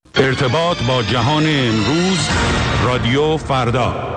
ارتباط با جهان امروز، رادیو فردا.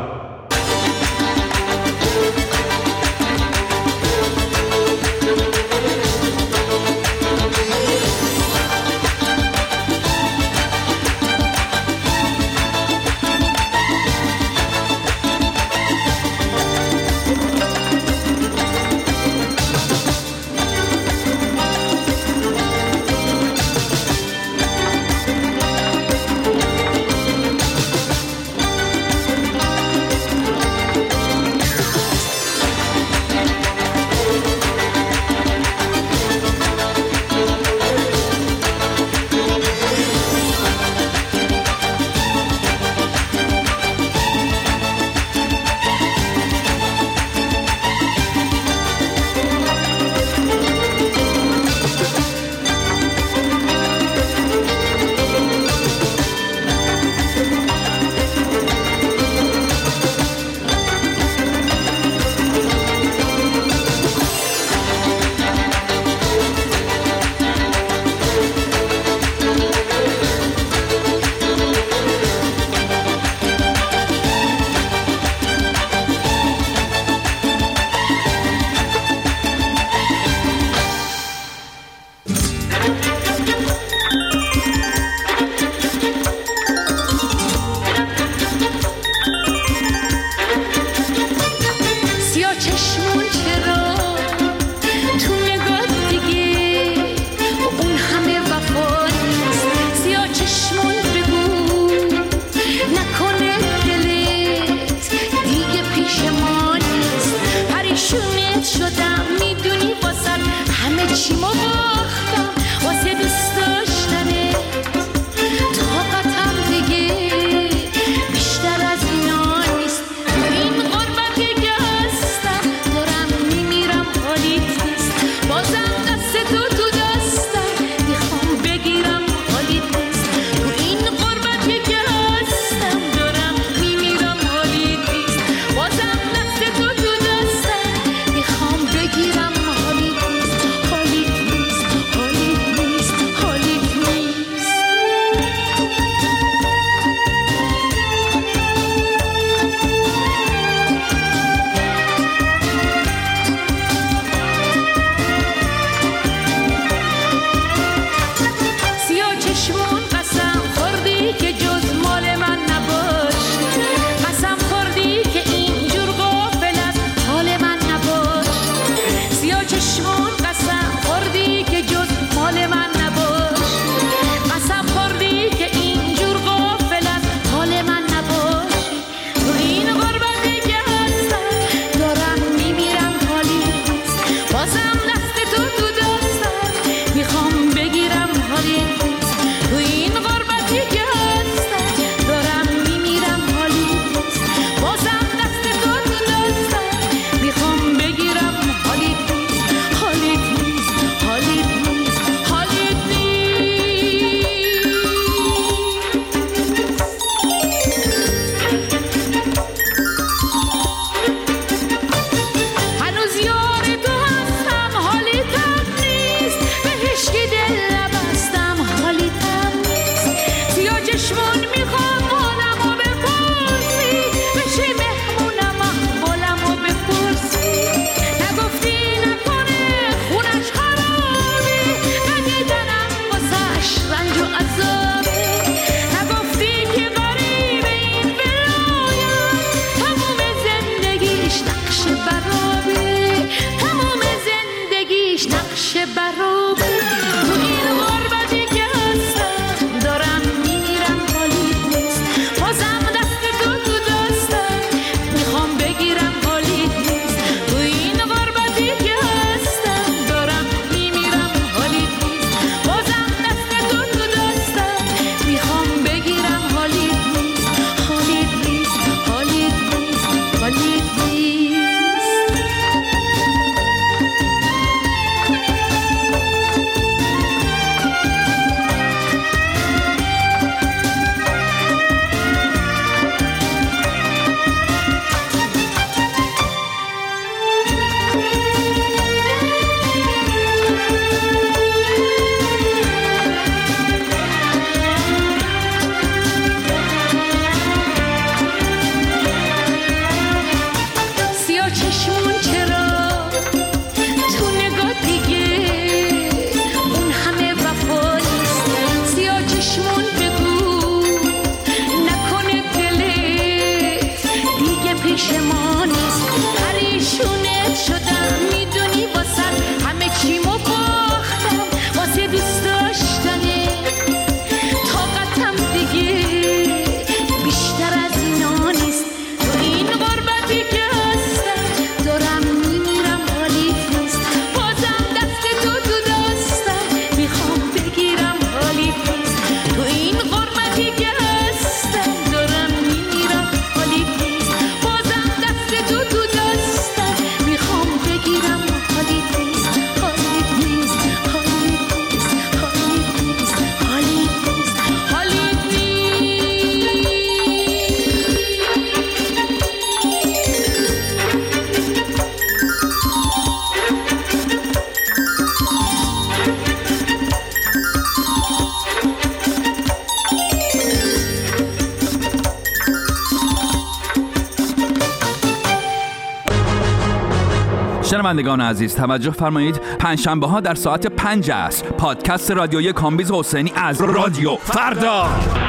شنوندگان عزیز توجه فرمایید، پنجشنبه ها در ساعت 5 عصر پادکست رادیویی کامبیز حسینی از رادیو فردا.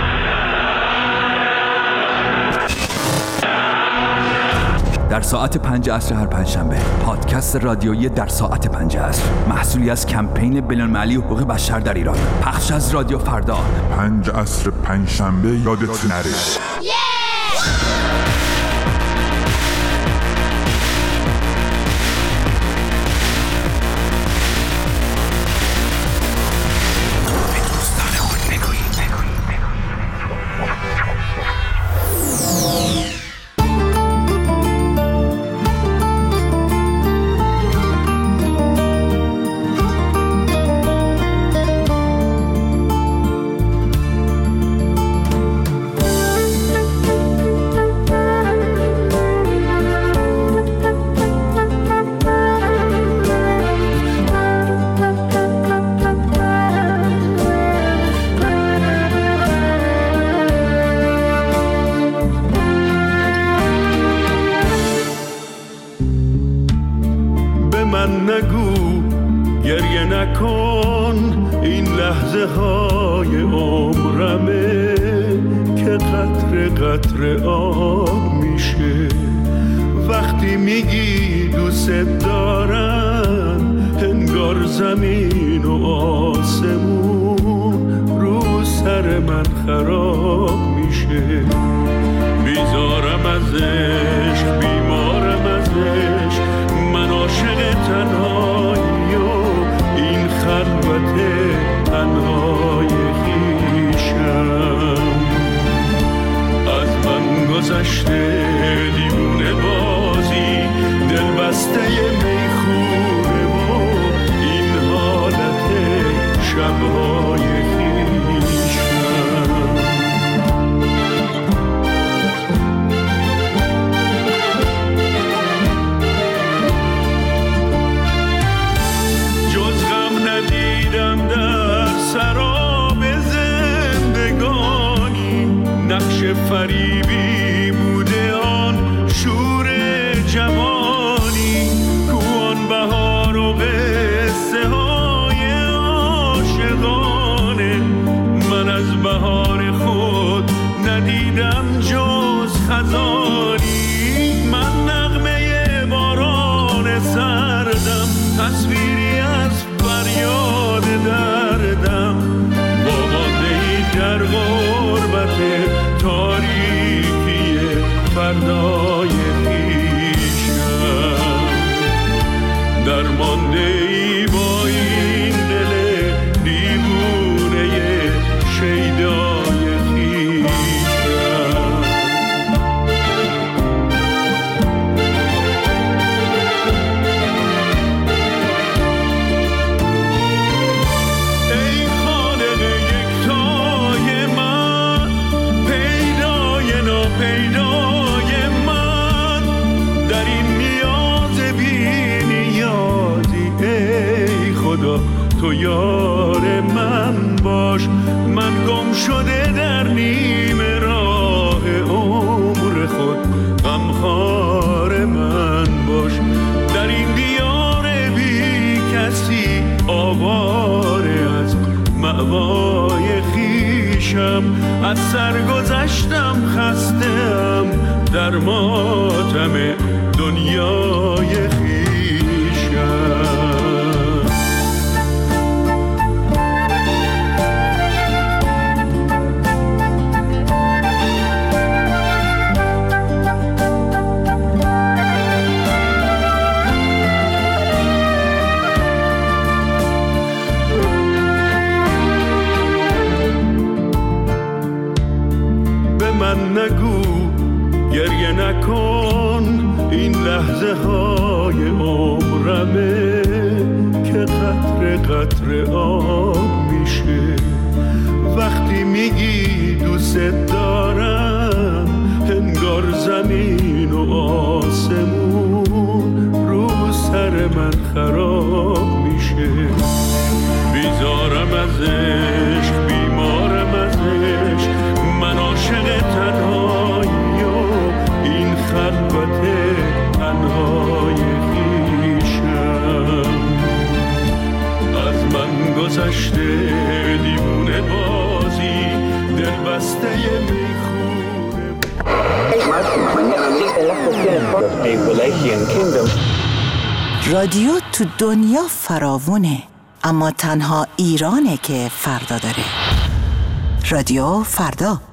در ساعت 5 عصر هر پنجشنبه پادکست رادیویی در ساعت 5 عصر، محصولی از کمپین بین‌المللی حقوق بشر در ایران، پخش از رادیو فردا. 5 عصر پنجشنبه یادت نره. نگو گریه نکن، این لحظه های عمرمه که قطره قطره آب میشه. وقتی میگی دوست دارم، انگار زمین و آسمون رو سر من خراب میشه. بیزارم از عشق، بیمارم از عشق، من عاشق تنهایی و این خلوت تنهای خویشم. از من گذشته دیوونه بازی، دل بسته میخونه و این حالت شبهای فریبی بوده آن شور جوانی، کوان بهار و قصه های عاشقانه. من از بهار خود ندیدم جز خزانی. من نغمه باران سردم، تصویری از فریاد دردم، با ماندهی در غربت تاریکی فردای خویشم. درمانده ای با این دل دیوونه شیدای خویشم. ای خالق یکتای من، پیدای ناپیدای من، در این نیاز بی نیازی. ای خدا تو یار من باش، من گم شده در نیم راه عمر خود، غمخوار من باش. در این دیار بی کسی آواره از مأوای خویشم. از سر گذشتم خسته‌ام در ماتم دنیای خویشم. نگو گریه نکن، این لحظه های عمرمه که قطره قطره آب میشه. وقتی میگی دوست دارم، انگار زمین و آسمون رو سر من خراب میشه. بیزارم از عشق، بیمارم از عشق، من عاشق تنهایی و این خلوت تنهای خویشم. بسته رادیو تو دنیا فراوونه، اما تنها ایرانه که فردا داره. رادیو فردا.